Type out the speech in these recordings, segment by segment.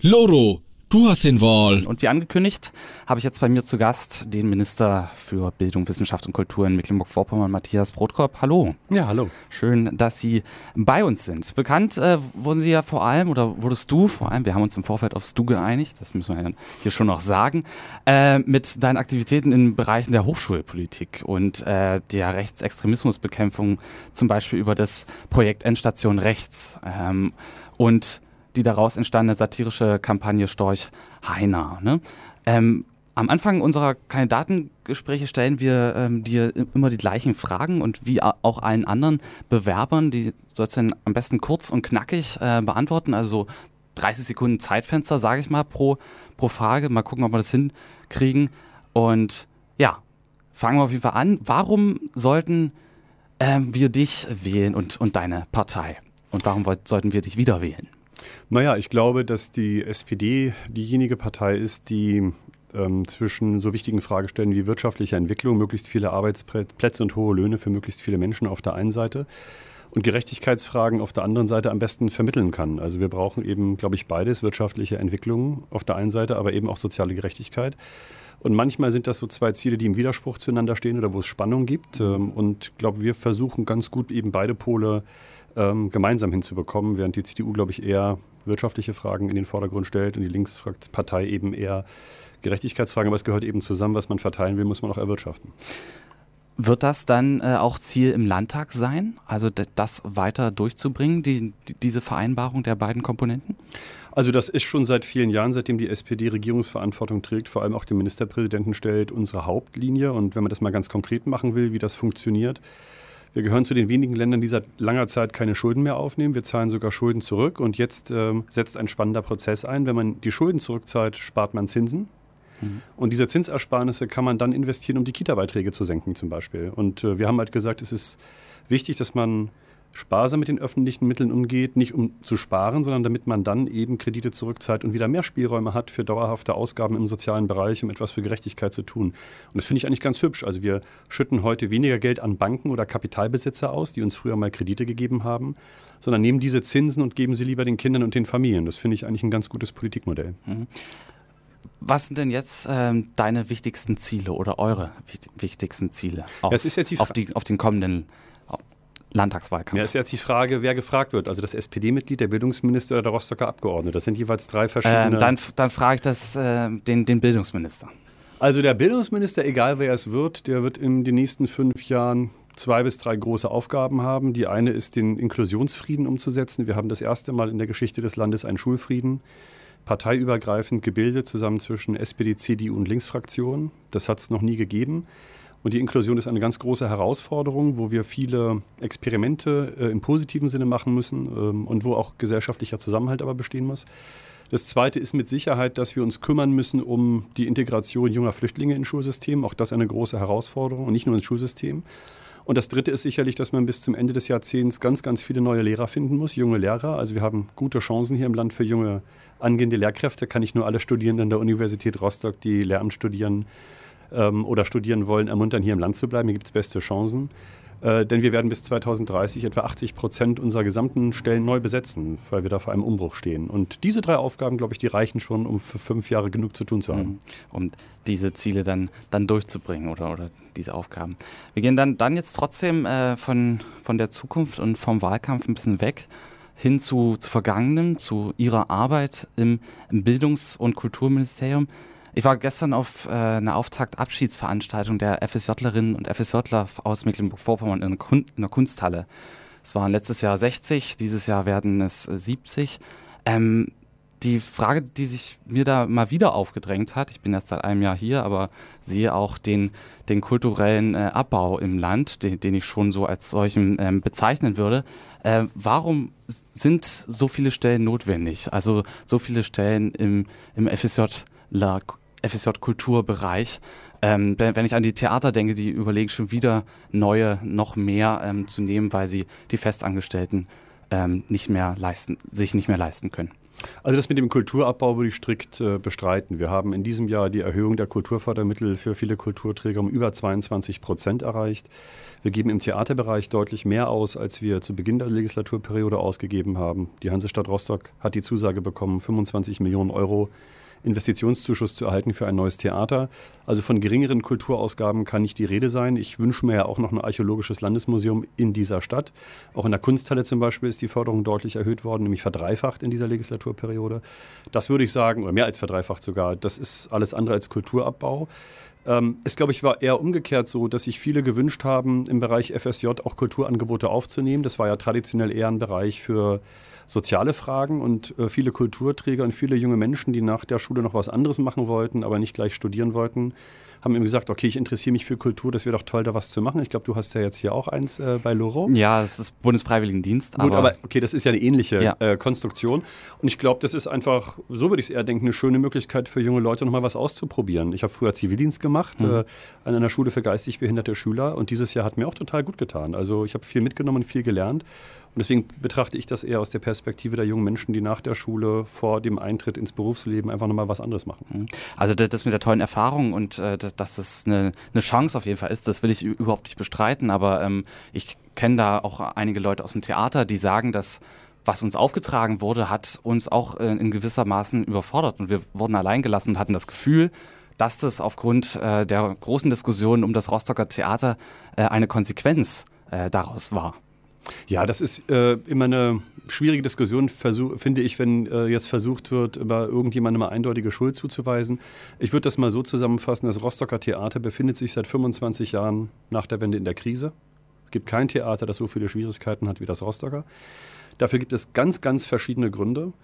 Loro, du hast den Wahl. Und wie angekündigt, habe ich jetzt bei mir zu Gast den Minister für Bildung, Wissenschaft und Kultur in Mecklenburg-Vorpommern, Matthias Brodkorb. Hallo. Ja, hallo. Schön, dass Sie bei uns sind. Bekannt wurden Sie ja vor allem, oder wurdest du vor allem, wir haben uns im Vorfeld aufs Du geeinigt, das müssen wir ja hier schon noch sagen, mit deinen Aktivitäten in Bereichen der Hochschulpolitik und der Rechtsextremismusbekämpfung, zum Beispiel über das Projekt Endstation Rechts und die daraus entstandene satirische Kampagne Storch Heiner. Ne? Am Anfang unserer Kandidatengespräche stellen wir dir immer die gleichen Fragen und wie auch allen anderen Bewerbern, die sollst du dann am besten kurz und knackig beantworten, also 30 Sekunden Zeitfenster, sage ich mal, pro Frage. Mal gucken, ob wir das hinkriegen. Und ja, fangen wir auf jeden Fall an. Warum sollten wir dich wählen und deine Partei? Und warum sollten wir dich wieder wählen? Naja, ich glaube, dass die SPD diejenige Partei ist, die zwischen so wichtigen Fragestellungen wie wirtschaftliche Entwicklung, möglichst viele Arbeitsplätze und hohe Löhne für möglichst viele Menschen auf der einen Seite und Gerechtigkeitsfragen auf der anderen Seite am besten vermitteln kann. Also wir brauchen eben, glaube ich, beides, wirtschaftliche Entwicklung auf der einen Seite, aber eben auch soziale Gerechtigkeit. Und manchmal sind das so zwei Ziele, die im Widerspruch zueinander stehen oder wo es Spannung gibt. Und ich glaube, wir versuchen ganz gut eben beide Pole gemeinsam hinzubekommen, während die CDU, glaube ich, eher wirtschaftliche Fragen in den Vordergrund stellt und die Linkspartei eben eher Gerechtigkeitsfragen. Aber es gehört eben zusammen, was man verteilen will, muss man auch erwirtschaften. Wird das dann auch Ziel im Landtag sein, also das weiter durchzubringen, diese Vereinbarung der beiden Komponenten? Also das ist schon seit vielen Jahren, seitdem die SPD Regierungsverantwortung trägt, vor allem auch den Ministerpräsidenten stellt, unsere Hauptlinie. Und wenn man das mal ganz konkret machen will, wie das funktioniert: Wir gehören zu den wenigen Ländern, die seit langer Zeit keine Schulden mehr aufnehmen. Wir zahlen sogar Schulden zurück. Und jetzt setzt ein spannender Prozess ein. Wenn man die Schulden zurückzahlt, spart man Zinsen. Und diese Zinsersparnisse kann man dann investieren, um die Kita-Beiträge zu senken zum Beispiel. Und wir haben halt gesagt, es ist wichtig, dass man sparsam mit den öffentlichen Mitteln umgeht, nicht um zu sparen, sondern damit man dann eben Kredite zurückzahlt und wieder mehr Spielräume hat für dauerhafte Ausgaben im sozialen Bereich, um etwas für Gerechtigkeit zu tun. Und das finde ich eigentlich ganz hübsch. Also wir schütten heute weniger Geld an Banken oder Kapitalbesitzer aus, die uns früher mal Kredite gegeben haben, sondern nehmen diese Zinsen und geben sie lieber den Kindern und den Familien. Das finde ich eigentlich ein ganz gutes Politikmodell. Was sind denn jetzt deine wichtigsten Ziele oder eure wichtigsten Ziele auf den kommenden Landtagswahlkampf? Ja, ist jetzt die Frage, wer gefragt wird. Also das SPD-Mitglied, der Bildungsminister oder der Rostocker Abgeordnete. Das sind jeweils drei verschiedene... Dann frage ich den Bildungsminister. Also der Bildungsminister, egal wer es wird, der wird in den nächsten 5 Jahren 2 bis 3 große Aufgaben haben. Die eine ist, den Inklusionsfrieden umzusetzen. Wir haben das erste Mal in der Geschichte des Landes einen Schulfrieden parteiübergreifend gebildet, zusammen zwischen SPD, CDU und Linksfraktionen. Das hat es noch nie gegeben. Und die Inklusion ist eine ganz große Herausforderung, wo wir viele Experimente im positiven Sinne machen müssen und wo auch gesellschaftlicher Zusammenhalt aber bestehen muss. Das Zweite ist mit Sicherheit, dass wir uns kümmern müssen um die Integration junger Flüchtlinge ins Schulsystem. Auch das eine große Herausforderung und nicht nur ins Schulsystem. Und das Dritte ist sicherlich, dass man bis zum Ende des Jahrzehnts ganz, ganz viele neue Lehrer finden muss, junge Lehrer. Also wir haben gute Chancen hier im Land für junge angehende Lehrkräfte. Kann ich nur alle Studierenden der Universität Rostock, die Lehramt studieren oder studieren wollen, ermuntern, hier im Land zu bleiben. Hier gibt es beste Chancen. Denn wir werden bis 2030 etwa 80% unserer gesamten Stellen neu besetzen, weil wir da vor einem Umbruch stehen. Und diese 3 Aufgaben, glaube ich, die reichen schon, um für 5 Jahre genug zu tun zu haben. Um diese Ziele dann durchzubringen oder diese Aufgaben. Wir gehen dann jetzt trotzdem von der Zukunft und vom Wahlkampf ein bisschen weg hin zu Vergangenem, zu Ihrer Arbeit im Bildungs- und Kulturministerium. Ich war gestern auf einer Auftaktabschiedsveranstaltung der FSJlerinnen und FSJler aus Mecklenburg-Vorpommern in der Kunsthalle. Es waren letztes Jahr 60, dieses Jahr werden es 70. Die Frage, die sich mir da mal wieder aufgedrängt hat, ich bin erst seit einem Jahr hier, aber sehe auch den kulturellen Abbau im Land, den ich schon so als solchen bezeichnen würde. Warum sind so viele Stellen notwendig? Also so viele Stellen im FSJ-Kulturbereich. Wenn ich an die Theater denke, die überlegen schon wieder neue, noch mehr zu nehmen, weil sie die Festangestellten sich nicht mehr leisten können. Also das mit dem Kulturabbau würde ich strikt bestreiten. Wir haben in diesem Jahr die Erhöhung der Kulturfördermittel für viele Kulturträger um über 22% erreicht. Wir geben im Theaterbereich deutlich mehr aus, als wir zu Beginn der Legislaturperiode ausgegeben haben. Die Hansestadt Rostock hat die Zusage bekommen, 25 Millionen Euro Investitionszuschuss zu erhalten für ein neues Theater. Also von geringeren Kulturausgaben kann nicht die Rede sein. Ich wünsche mir ja auch noch ein archäologisches Landesmuseum in dieser Stadt. Auch in der Kunsthalle zum Beispiel ist die Förderung deutlich erhöht worden, nämlich verdreifacht in dieser Legislaturperiode. Das würde ich sagen, oder mehr als verdreifacht sogar, das ist alles andere als Kulturabbau. Es, glaube ich, war eher umgekehrt so, dass sich viele gewünscht haben, im Bereich FSJ auch Kulturangebote aufzunehmen. Das war ja traditionell eher ein Bereich für soziale Fragen und viele Kulturträger und viele junge Menschen, die nach der Schule noch was anderes machen wollten, aber nicht gleich studieren wollten, haben ihm gesagt, okay, ich interessiere mich für Kultur, das wäre doch toll, da was zu machen. Ich glaube, du hast ja jetzt hier auch eins bei Loro. Ja, das ist Bundesfreiwilligendienst. Gut, aber okay, das ist ja eine ähnliche Konstruktion. Und ich glaube, das ist einfach, so würde ich es eher denken, eine schöne Möglichkeit für junge Leute, nochmal was auszuprobieren. Ich habe früher Zivildienst gemacht an einer Schule für geistig behinderte Schüler und dieses Jahr hat mir auch total gut getan. Also ich habe viel mitgenommen und viel gelernt. Und deswegen betrachte ich das eher aus der Perspektive der jungen Menschen, die nach der Schule vor dem Eintritt ins Berufsleben einfach nochmal was anderes machen. Also das mit der tollen Erfahrung und dass das eine Chance auf jeden Fall ist, das will ich überhaupt nicht bestreiten, aber ich kenne da auch einige Leute aus dem Theater, die sagen, dass was uns aufgetragen wurde, hat uns auch in gewisser Maßen überfordert und wir wurden allein gelassen und hatten das Gefühl, dass das aufgrund der großen Diskussion um das Rostocker Theater eine Konsequenz daraus war. Ja, das ist immer eine schwierige Diskussion, finde ich, wenn jetzt versucht wird, über irgendjemandem eine eindeutige Schuld zuzuweisen. Ich würde das mal so zusammenfassen, das Rostocker Theater befindet sich seit 25 Jahren nach der Wende in der Krise. Es gibt kein Theater, das so viele Schwierigkeiten hat wie das Rostocker. Dafür gibt es ganz, ganz verschiedene Gründe.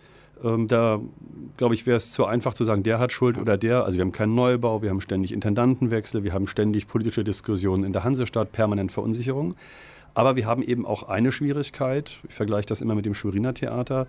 Da, glaube ich, wäre es zu einfach zu sagen, der hat Schuld oder der. Also wir haben keinen Neubau, wir haben ständig Intendantenwechsel, wir haben ständig politische Diskussionen in der Hansestadt, permanent Verunsicherung. Aber wir haben eben auch eine Schwierigkeit, ich vergleiche das immer mit dem Schweriner Theater.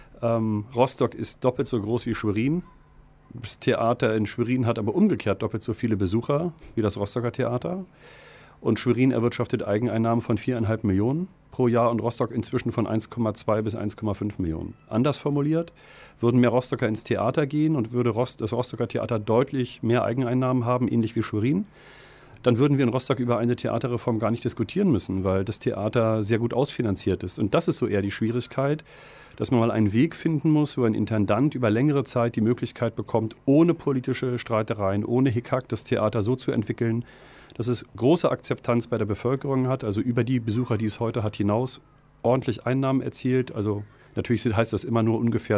Rostock ist doppelt so groß wie Schwerin. Das Theater in Schwerin hat aber umgekehrt doppelt so viele Besucher wie das Rostocker Theater. Und Schwerin erwirtschaftet Eigeneinnahmen von 4,5 Millionen pro Jahr und Rostock inzwischen von 1,2 bis 1,5 Millionen. Anders formuliert, würden mehr Rostocker ins Theater gehen und würde das Rostocker Theater deutlich mehr Eigeneinnahmen haben, ähnlich wie Schwerin, dann würden wir in Rostock über eine Theaterreform gar nicht diskutieren müssen, weil das Theater sehr gut ausfinanziert ist. Und das ist so eher die Schwierigkeit, dass man mal einen Weg finden muss, wo ein Intendant über längere Zeit die Möglichkeit bekommt, ohne politische Streitereien, ohne Hickhack das Theater so zu entwickeln, dass es große Akzeptanz bei der Bevölkerung hat, also über die Besucher, die es heute hat, hinaus ordentlich Einnahmen erzielt. Also natürlich heißt das immer nur ungefähr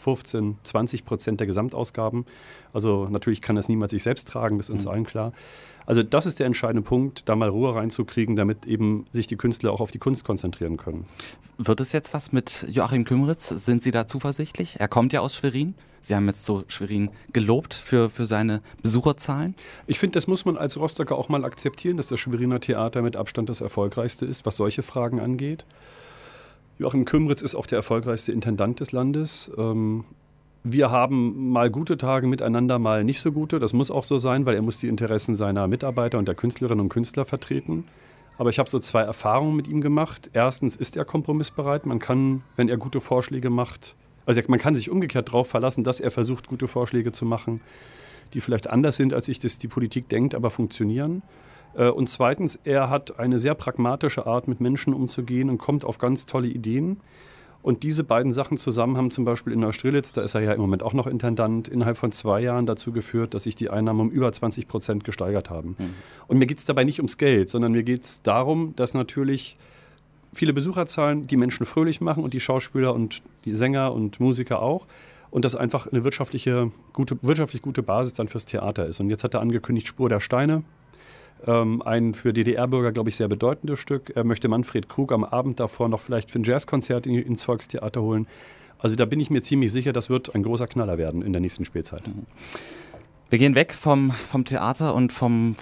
15-20% der Gesamtausgaben. Also natürlich kann das niemand sich selbst tragen, das ist uns allen klar. Also das ist der entscheidende Punkt, da mal Ruhe reinzukriegen, damit eben sich die Künstler auch auf die Kunst konzentrieren können. Wird es jetzt was mit Joachim Kümmeritz? Sind Sie da zuversichtlich? Er kommt ja aus Schwerin. Sie haben jetzt so Schwerin gelobt für seine Besucherzahlen. Ich finde, das muss man als Rostocker auch mal akzeptieren, dass das Schweriner Theater mit Abstand das erfolgreichste ist, was solche Fragen angeht. Joachim Kümmeritz ist auch der erfolgreichste Intendant des Landes. Wir haben mal gute Tage miteinander, mal nicht so gute. Das muss auch so sein, weil er muss die Interessen seiner Mitarbeiter und der Künstlerinnen und Künstler vertreten. Aber ich habe so 2 Erfahrungen mit ihm gemacht. Erstens ist er kompromissbereit. Man kann, wenn er gute Vorschläge macht, also man kann sich umgekehrt darauf verlassen, dass er versucht, gute Vorschläge zu machen, die vielleicht anders sind, als sich das die Politik denkt, aber funktionieren. Und zweitens, er hat eine sehr pragmatische Art, mit Menschen umzugehen und kommt auf ganz tolle Ideen. Und diese beiden Sachen zusammen haben zum Beispiel in Neustrelitz, da ist er ja im Moment auch noch Intendant, innerhalb von 2 Jahren dazu geführt, dass sich die Einnahmen um über 20% gesteigert haben. Und mir geht es dabei nicht ums Geld, sondern mir geht es darum, dass natürlich viele Besucherzahlen die Menschen fröhlich machen und die Schauspieler und die Sänger und Musiker auch. Und das einfach eine wirtschaftlich gute Basis dann fürs Theater ist. Und jetzt hat er angekündigt, Spur der Steine. Ein für DDR-Bürger, glaube ich, sehr bedeutendes Stück. Er möchte Manfred Krug am Abend davor noch vielleicht für ein Jazzkonzert ins Volkstheater holen. Also da bin ich mir ziemlich sicher, das wird ein großer Knaller werden in der nächsten Spielzeit. Wir gehen weg vom Theater und vom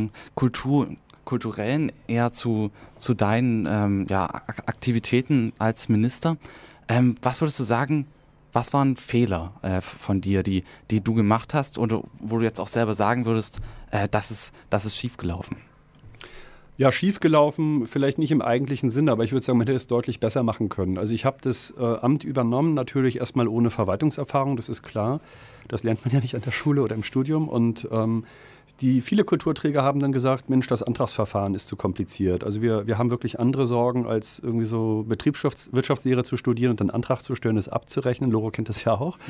Kulturellen eher zu deinen Aktivitäten als Minister. Was würdest du sagen, was waren Fehler von dir, die du gemacht hast oder wo du jetzt auch selber sagen würdest, das ist schiefgelaufen? Ja, schiefgelaufen, vielleicht nicht im eigentlichen Sinne, aber ich würde sagen, man hätte es deutlich besser machen können. Also ich habe das Amt übernommen, natürlich erstmal ohne Verwaltungserfahrung, das ist klar. Das lernt man ja nicht an der Schule oder im Studium. Und viele Kulturträger haben dann gesagt, Mensch, das Antragsverfahren ist zu kompliziert. Also wir haben wirklich andere Sorgen, als irgendwie so Betriebswirtschaftslehre zu studieren und dann einen Antrag zu stellen, das abzurechnen. Loro kennt das ja auch.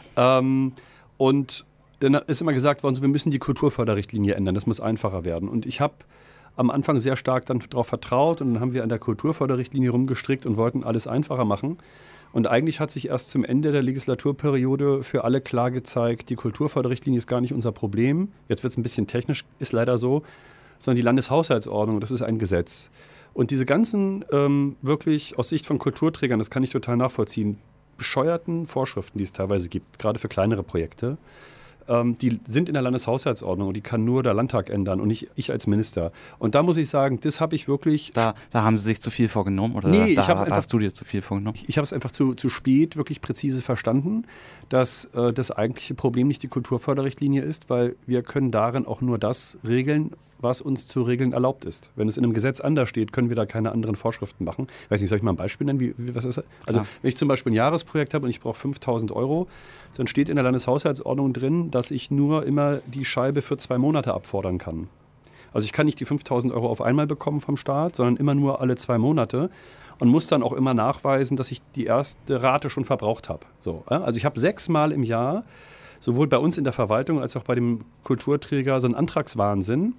Und dann ist immer gesagt worden, so, wir müssen die Kulturförderrichtlinie ändern, das muss einfacher werden. Und ich habe am Anfang sehr stark dann darauf vertraut und dann haben wir an der Kulturförderrichtlinie rumgestrickt und wollten alles einfacher machen. Und eigentlich hat sich erst zum Ende der Legislaturperiode für alle klar gezeigt, die Kulturförderrichtlinie ist gar nicht unser Problem. Jetzt wird es ein bisschen technisch, ist leider so, sondern die Landeshaushaltsordnung, das ist ein Gesetz. Und diese ganzen wirklich aus Sicht von Kulturträgern, das kann ich total nachvollziehen, bescheuerten Vorschriften, die es teilweise gibt, gerade für kleinere Projekte, die sind in der Landeshaushaltsordnung und die kann nur der Landtag ändern und nicht ich als Minister. Und da muss ich sagen, das habe ich wirklich... Da haben Sie sich zu viel vorgenommen oder nee, da hast du dir zu viel vorgenommen? Ich habe es einfach zu spät wirklich präzise verstanden, dass das eigentliche Problem nicht die Kulturförderrichtlinie ist, weil wir können darin auch nur das regeln, was uns zu regeln erlaubt ist. Wenn es in einem Gesetz anders steht, können wir da keine anderen Vorschriften machen. Ich weiß nicht, soll ich mal ein Beispiel nennen? Was ist das? Also wenn ich zum Beispiel ein Jahresprojekt habe und ich brauche 5.000 €, dann steht in der Landeshaushaltsordnung drin, dass ich nur immer die Scheibe für 2 Monate abfordern kann. Also ich kann nicht die 5.000 € auf einmal bekommen vom Staat, sondern immer nur alle 2 Monate und muss dann auch immer nachweisen, dass ich die erste Rate schon verbraucht habe. So, also ich habe 6-mal im Jahr, sowohl bei uns in der Verwaltung als auch bei dem Kulturträger, so einen Antragswahnsinn.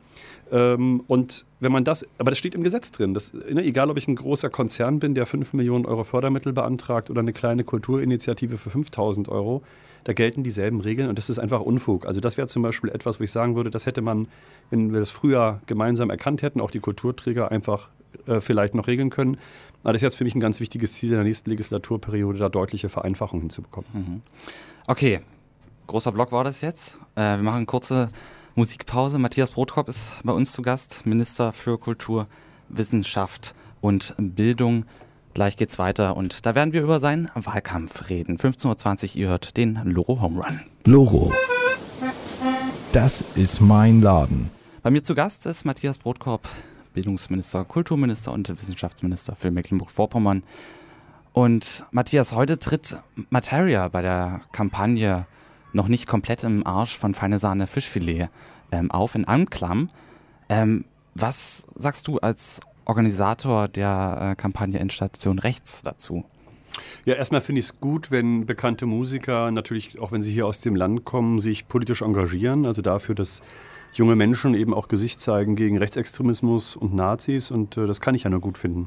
Und wenn man das, aber das steht im Gesetz drin, egal ob ich ein großer Konzern bin, der 5 Millionen € Fördermittel beantragt oder eine kleine Kulturinitiative für 5.000 €, da gelten dieselben Regeln und das ist einfach Unfug. Also das wäre zum Beispiel etwas, wo ich sagen würde, das hätte man, wenn wir das früher gemeinsam erkannt hätten, auch die Kulturträger einfach vielleicht noch regeln können. Aber das ist jetzt für mich ein ganz wichtiges Ziel in der nächsten Legislaturperiode, da deutliche Vereinfachungen hinzubekommen. Mhm. Okay, großer Block war das jetzt. Wir machen eine kurze Musikpause. Matthias Brotkorb ist bei uns zu Gast, Minister für Kultur, Wissenschaft und Bildung. Gleich geht's weiter und da werden wir über seinen Wahlkampf reden. 15:20 Uhr, ihr hört den Loro Home Run. Loro. Das ist mein Laden. Bei mir zu Gast ist Matthias Brotkorb, Bildungsminister, Kulturminister und Wissenschaftsminister für Mecklenburg-Vorpommern. Und Matthias, heute tritt Materia bei der Kampagne noch nicht komplett im Arsch von Feine Sahne Fischfilet auf in Anklam. Was sagst du als Organisator der Kampagne Endstation Rechts dazu? Ja, erstmal finde ich es gut, wenn bekannte Musiker, natürlich auch wenn sie hier aus dem Land kommen, sich politisch engagieren. Also dafür, dass junge Menschen eben auch Gesicht zeigen gegen Rechtsextremismus und Nazis. Und das kann ich ja nur gut finden.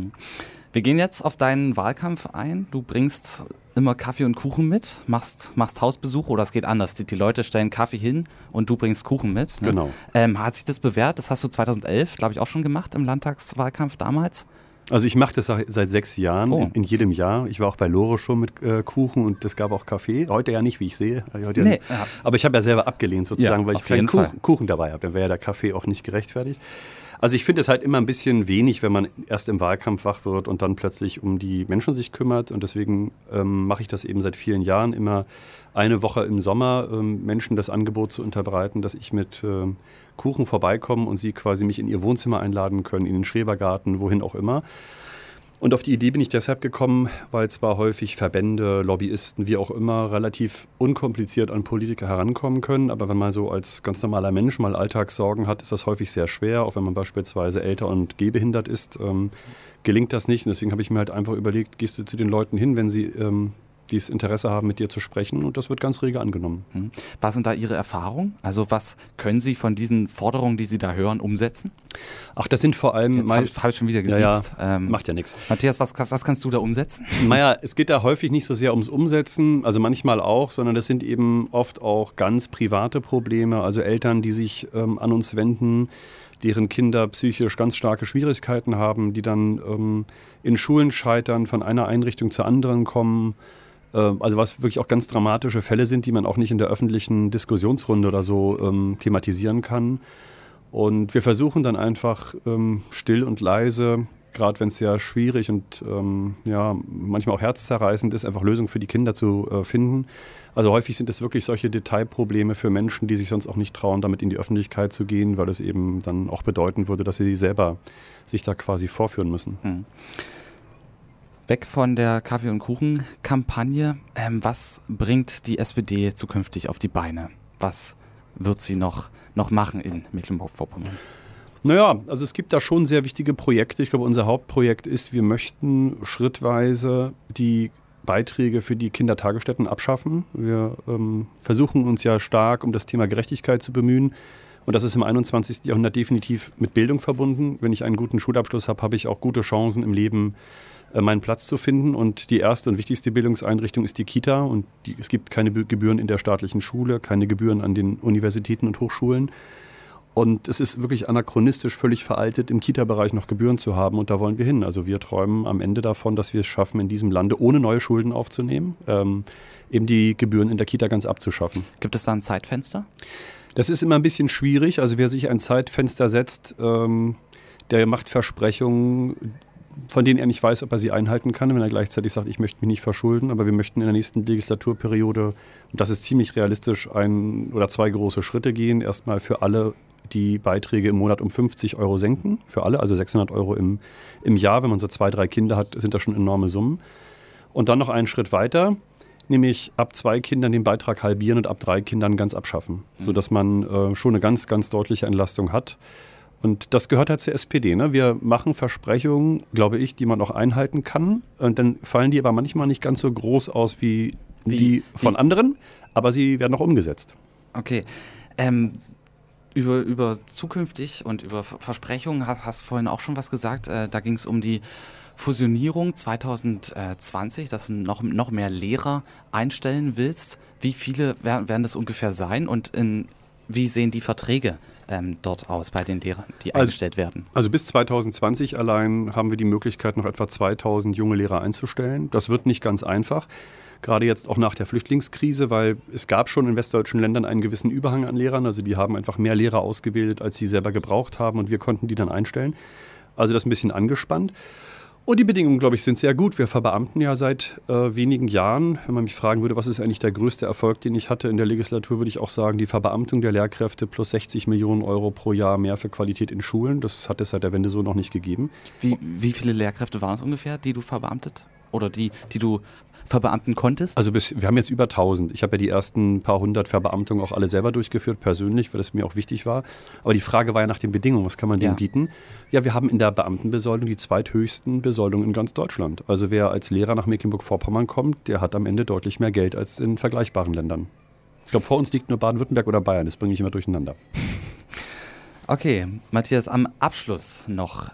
Wir gehen jetzt auf deinen Wahlkampf ein. Du bringst immer Kaffee und Kuchen mit, machst Hausbesuche oder es geht anders. Die Leute stellen Kaffee hin und du bringst Kuchen mit. Ne? Genau. Hat sich das bewährt? Das hast du 2011, glaube ich, auch schon gemacht im Landtagswahlkampf damals. Also ich mache das seit 6 Jahren, in jedem Jahr. Ich war auch bei Loro schon mit Kuchen und es gab auch Kaffee. Heute ja nicht, wie ich sehe. Nee, ja. Aber ich habe ja selber abgelehnt sozusagen, weil ich keinen Kuchen dabei habe. Dann wäre ja der Kaffee auch nicht gerechtfertigt. Also ich finde es halt immer ein bisschen wenig, wenn man erst im Wahlkampf wach wird und dann plötzlich um die Menschen sich kümmert. Und deswegen mache ich das eben seit vielen Jahren, immer eine Woche im Sommer Menschen das Angebot zu unterbreiten, dass ich mit Kuchen vorbeikomme und sie quasi mich in ihr Wohnzimmer einladen können, in den Schrebergarten, wohin auch immer. Und auf die Idee bin ich deshalb gekommen, weil zwar häufig Verbände, Lobbyisten, wie auch immer, relativ unkompliziert an Politiker herankommen können, aber wenn man so als ganz normaler Mensch mal Alltagssorgen hat, ist das häufig sehr schwer, auch wenn man beispielsweise älter und gehbehindert ist, gelingt das nicht. Und deswegen habe ich mir halt einfach überlegt, gehst du zu den Leuten hin, wenn sie dieses Interesse haben, mit dir zu sprechen, und das wird ganz rege angenommen. Was sind da Ihre Erfahrungen? Also was können Sie von diesen Forderungen, die Sie da hören, umsetzen? Ach, das sind vor allem... Jetzt habe ich schon wieder gesiezt. Ja, macht ja nichts. Matthias, was kannst du da umsetzen? Naja, es geht da häufig nicht so sehr ums Umsetzen, also manchmal auch, sondern das sind eben oft auch ganz private Probleme, also Eltern, die sich an uns wenden, deren Kinder psychisch ganz starke Schwierigkeiten haben, die dann in Schulen scheitern, von einer Einrichtung zur anderen kommen. Also was wirklich auch ganz dramatische Fälle sind, die man auch nicht in der öffentlichen Diskussionsrunde oder so thematisieren kann. Und wir versuchen dann einfach still und leise gerade wenn es sehr schwierig und manchmal auch herzzerreißend ist, einfach Lösungen für die Kinder zu finden. Also häufig sind es wirklich solche Detailprobleme für Menschen, die sich sonst auch nicht trauen, damit in die Öffentlichkeit zu gehen, weil es eben dann auch bedeuten würde, dass sie selber sich da quasi vorführen müssen. Weg von der Kaffee- und Kuchen-Kampagne. Was bringt die SPD zukünftig auf die Beine? Was wird sie noch machen in Mecklenburg-Vorpommern? Naja, also es gibt da schon sehr wichtige Projekte. Ich glaube, unser Hauptprojekt ist, wir möchten schrittweise die Beiträge für die Kindertagesstätten abschaffen. Wir versuchen uns ja stark um das Thema Gerechtigkeit zu bemühen. Und das ist im 21. Jahrhundert definitiv mit Bildung verbunden. Wenn ich einen guten Schulabschluss habe, habe ich auch gute Chancen im Leben, meinen Platz zu finden. Und die erste und wichtigste Bildungseinrichtung ist die Kita. Und es gibt keine Gebühren in der staatlichen Schule, keine Gebühren an den Universitäten und Hochschulen. Und es ist wirklich anachronistisch, völlig veraltet, im Kita-Bereich noch Gebühren zu haben. Und da wollen wir hin. Also wir träumen am Ende davon, dass wir es schaffen, in diesem Lande ohne neue Schulden aufzunehmen, eben die Gebühren in der Kita ganz abzuschaffen. Gibt es da ein Zeitfenster? Das ist immer ein bisschen schwierig. Also wer sich ein Zeitfenster setzt, der macht Versprechungen, von denen er nicht weiß, ob er sie einhalten kann, wenn er gleichzeitig sagt, ich möchte mich nicht verschulden, aber wir möchten in der nächsten Legislaturperiode, und das ist ziemlich realistisch, 1 oder 2 große Schritte gehen. Erstmal für alle die Beiträge im Monat um 50 € senken, für alle, also 600 € im Jahr. Wenn man so 2, 3 Kinder hat, sind das schon enorme Summen. Und dann noch einen Schritt weiter, nämlich ab 2 Kindern den Beitrag halbieren und ab 3 Kindern ganz abschaffen, sodass man schon eine ganz, ganz deutliche Entlastung hat. Und das gehört halt zur SPD. Ne? Wir machen Versprechungen, glaube ich, die man auch einhalten kann. Und dann fallen die aber manchmal nicht ganz so groß aus wie die von anderen, aber sie werden auch umgesetzt. Okay. Über zukünftig und über Versprechungen hast du vorhin auch schon was gesagt. Da ging es um die Fusionierung 2020, dass du noch mehr Lehrer einstellen willst. Wie viele werden das ungefähr sein und wie sehen die Verträge dort aus bei den Lehrern, die eingestellt werden? Also bis 2020 allein haben wir die Möglichkeit, noch etwa 2000 junge Lehrer einzustellen. Das wird nicht ganz einfach. Gerade jetzt auch nach der Flüchtlingskrise, weil es gab schon in westdeutschen Ländern einen gewissen Überhang an Lehrern. Also die haben einfach mehr Lehrer ausgebildet, als sie selber gebraucht haben und wir konnten die dann einstellen. Also das ist ein bisschen angespannt. Und die Bedingungen, glaube ich, sind sehr gut. Wir verbeamten ja seit wenigen Jahren. Wenn man mich fragen würde, was ist eigentlich der größte Erfolg, den ich hatte in der Legislatur, würde ich auch sagen, die Verbeamtung der Lehrkräfte plus 60 Millionen € pro Jahr mehr für Qualität in Schulen. Das hat es seit der Wende so noch nicht gegeben. Wie viele Lehrkräfte waren es ungefähr, die du verbeamtet? Oder die du verbeamten konntest? Also wir haben jetzt über 1000. Ich habe ja die ersten paar hundert Verbeamtungen auch alle selber durchgeführt, persönlich, weil das mir auch wichtig war. Aber die Frage war ja nach den Bedingungen, was kann man denen bieten? Ja, wir haben in der Beamtenbesoldung die zweithöchsten Besoldungen in ganz Deutschland. Also wer als Lehrer nach Mecklenburg-Vorpommern kommt, der hat am Ende deutlich mehr Geld als in vergleichbaren Ländern. Ich glaube, vor uns liegt nur Baden-Württemberg oder Bayern, das bringe ich immer durcheinander. Okay, Matthias, am Abschluss noch.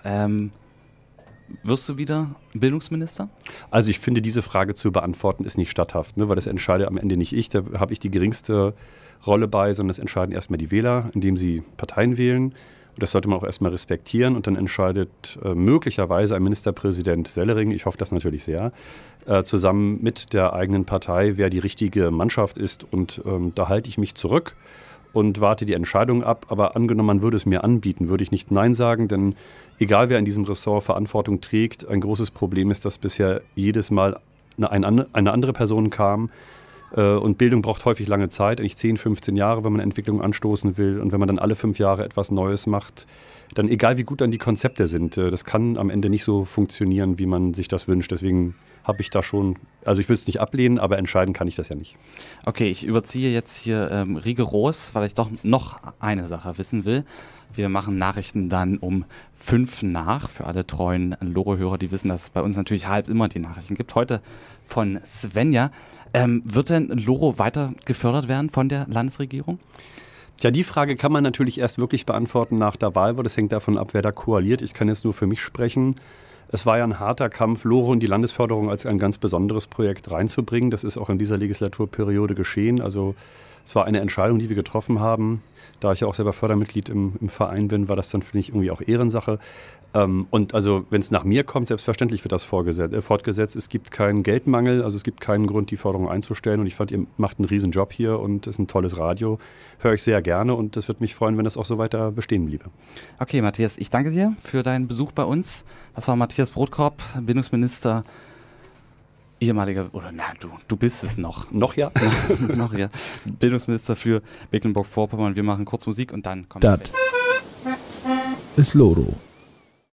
Wirst du wieder Bildungsminister? Also ich finde, diese Frage zu beantworten ist nicht statthaft, ne, weil das entscheide am Ende nicht ich. Da habe ich die geringste Rolle bei, sondern das entscheiden erstmal die Wähler, indem sie Parteien wählen. Und das sollte man auch erstmal respektieren. Und dann entscheidet möglicherweise ein Ministerpräsident Sellering, ich hoffe das natürlich sehr, zusammen mit der eigenen Partei, wer die richtige Mannschaft ist. Und da halte ich mich zurück und warte die Entscheidung ab. Aber angenommen, man würde es mir anbieten, würde ich nicht Nein sagen, denn egal wer in diesem Ressort Verantwortung trägt, ein großes Problem ist, dass bisher jedes Mal eine andere Person kam. Und Bildung braucht häufig lange Zeit, eigentlich 10, 15 Jahre, wenn man Entwicklung anstoßen will. Und wenn man dann alle 5 Jahre etwas Neues macht, dann egal wie gut dann die Konzepte sind, das kann am Ende nicht so funktionieren, wie man sich das wünscht. Deswegen habe ich da schon, also ich will es nicht ablehnen, aber entscheiden kann ich das ja nicht. Okay, ich überziehe jetzt hier rigoros, weil ich doch noch eine Sache wissen will. Wir machen Nachrichten dann um 5 nach. Für alle treuen Loro-Hörer, die wissen, dass es bei uns natürlich halb immer die Nachrichten gibt. Heute von Svenja. Wird denn Loro weiter gefördert werden von der Landesregierung? Tja, die Frage kann man natürlich erst wirklich beantworten nach der Wahl, weil das hängt davon ab, wer da koaliert. Ich kann jetzt nur für mich sprechen. Es war ja ein harter Kampf, Loro und die Landesförderung als ein ganz besonderes Projekt reinzubringen. Das ist auch in dieser Legislaturperiode geschehen. Also Es war eine Entscheidung, die wir getroffen haben. Da ich ja auch selber Fördermitglied im Verein bin, war das dann, finde ich, irgendwie auch Ehrensache. Und also, wenn es nach mir kommt, selbstverständlich wird das fortgesetzt. Es gibt keinen Geldmangel, also es gibt keinen Grund, die Förderung einzustellen. Und ich fand, ihr macht einen riesen Job hier und ist ein tolles Radio. Höre ich sehr gerne und es würde mich freuen, wenn das auch so weiter bestehen bliebe. Okay, Matthias, ich danke dir für deinen Besuch bei uns. Das war Matthias Brotkorb, Bildungsminister, ehemaliger, oder na, du bist es noch. Noch ja? Noch ja. Bildungsminister für Mecklenburg-Vorpommern. Wir machen kurz Musik und dann kommt Das es weg. ist Loro.